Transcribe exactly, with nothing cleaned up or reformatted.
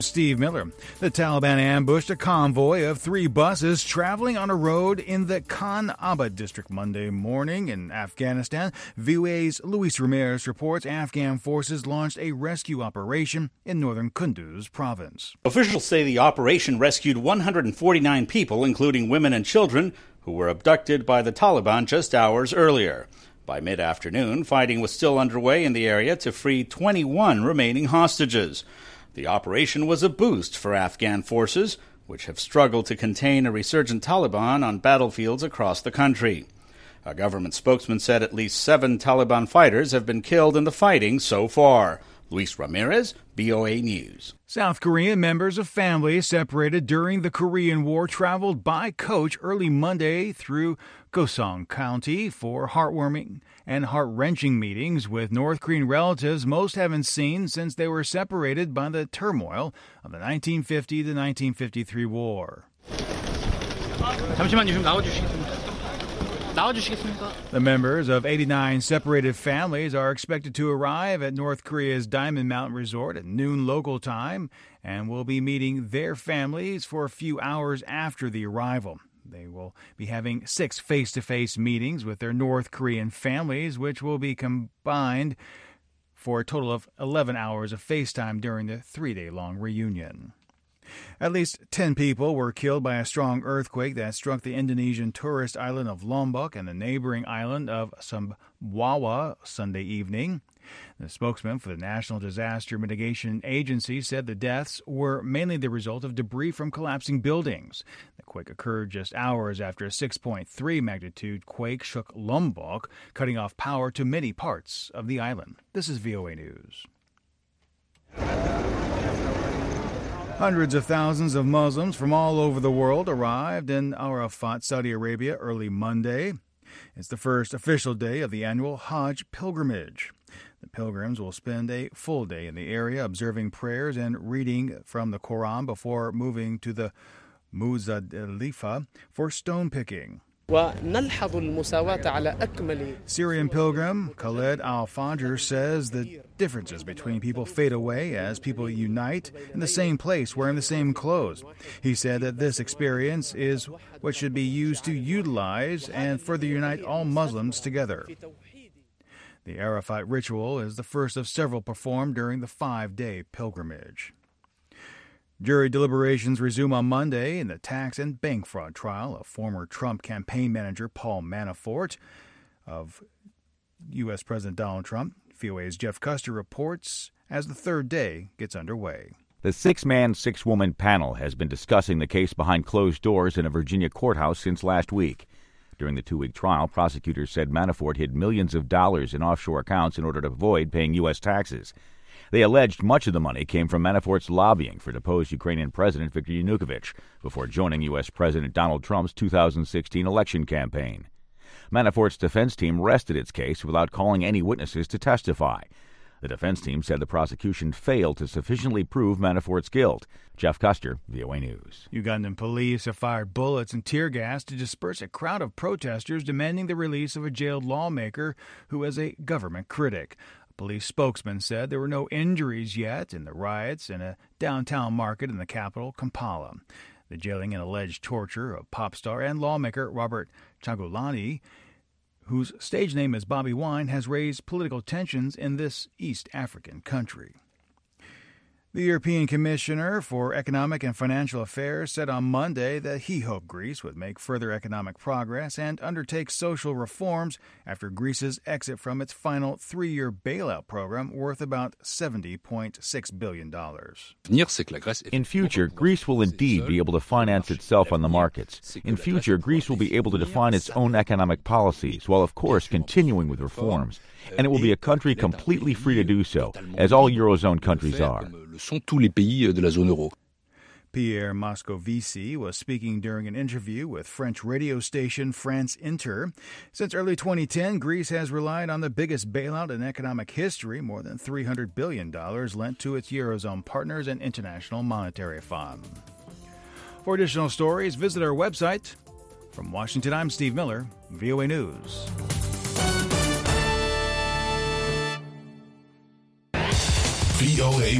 Steve Miller. The Taliban ambushed a convoy of three buses traveling on a road in the Khan Abad district Monday morning in Afghanistan. V O A's Luis Ramirez reports Afghan forces launched a rescue operation in northern Kunduz province. Officials say the operation rescued one hundred forty-nine people, including women and children, who were abducted by the Taliban just hours earlier. By mid-afternoon, fighting was still underway in the area to free twenty-one remaining hostages. The operation was a boost for Afghan forces, which have struggled to contain a resurgent Taliban on battlefields across the country. A government spokesman said at least seven Taliban fighters have been killed in the fighting so far. Luis Ramirez, V O A News. South Korean members of families separated during the Korean War traveled by coach early Monday through Gyeongsang County for heartwarming and heart-wrenching meetings with North Korean relatives most haven't seen since they were separated by the turmoil of the nineteen fifty to nineteen fifty-three war. 잠시만요, 좀 나와주시겠습니다. 나와주시겠습니까? The members of eighty-nine separated families are expected to arrive at North Korea's Diamond Mountain Resort at noon local time and will be meeting their families for a few hours after the arrival. They will be having six face-to-face meetings with their North Korean families, which will be combined for a total of eleven hours of FaceTime during the three-day-long reunion. At least ten people were killed by a strong earthquake that struck the Indonesian tourist island of Lombok and the neighboring island of Sumbawa Sunday evening. The spokesman for the National Disaster Mitigation Agency said the deaths were mainly the result of debris from collapsing buildings. The quake occurred just hours after a six point three magnitude quake shook Lombok, cutting off power to many parts of the island. This is V O A News. Hundreds of thousands of Muslims from all over the world arrived in Arafat, Saudi Arabia, early Monday. It's the first official day of the annual Hajj pilgrimage. The pilgrims will spend a full day in the area observing prayers and reading from the Quran before moving to the Muzdalifa for stone picking. Syrian pilgrim Khaled Al-Fajr says the differences between people fade away as people unite in the same place wearing the same clothes. He said that this experience is what should be used to utilize and further unite all Muslims together. The Arafat ritual is the first of several performed during the five-day pilgrimage. Jury deliberations resume on Monday in the tax and bank fraud trial of former Trump campaign manager Paul Manafort of U S. President Donald Trump. V O A's Jeff Custer reports as the third day gets underway. The six-man, six-woman panel has been discussing the case behind closed doors in a Virginia courthouse since last week. During the two-week trial, prosecutors said Manafort hid millions of dollars in offshore accounts in order to avoid paying U S taxes. They alleged much of the money came from Manafort's lobbying for deposed Ukrainian President Viktor Yanukovych before joining U S. President Donald Trump's two thousand sixteen election campaign. Manafort's defense team rested its case without calling any witnesses to testify. The defense team said the prosecution failed to sufficiently prove Manafort's guilt. Jeff Custer, V O A News. Ugandan police have fired bullets and tear gas to disperse a crowd of protesters demanding the release of a jailed lawmaker who is a government critic. A police spokesman said there were no injuries yet in the riots in a downtown market in the capital, Kampala. The jailing and alleged torture of pop star and lawmaker Robert Kyagulanyi, whose stage name is Bobby Wine, has raised political tensions in this East African country. The European Commissioner for Economic and Financial Affairs said on Monday that he hoped Greece would make further economic progress and undertake social reforms after Greece's exit from its final three-year bailout program worth about seventy point six billion dollars. In future, Greece will indeed be able to finance itself on the markets. In future, Greece will be able to define its own economic policies, while of course continuing with reforms. And it will be a country completely free to do so, as all Eurozone countries are. Pierre Moscovici was speaking during an interview with French radio station France Inter. Since early twenty ten, Greece has relied on the biggest bailout in economic history, more than three hundred billion dollars lent to its Eurozone partners and International Monetary Fund. For additional stories, visit our website. From Washington, I'm Steve Miller, V O A News. V O A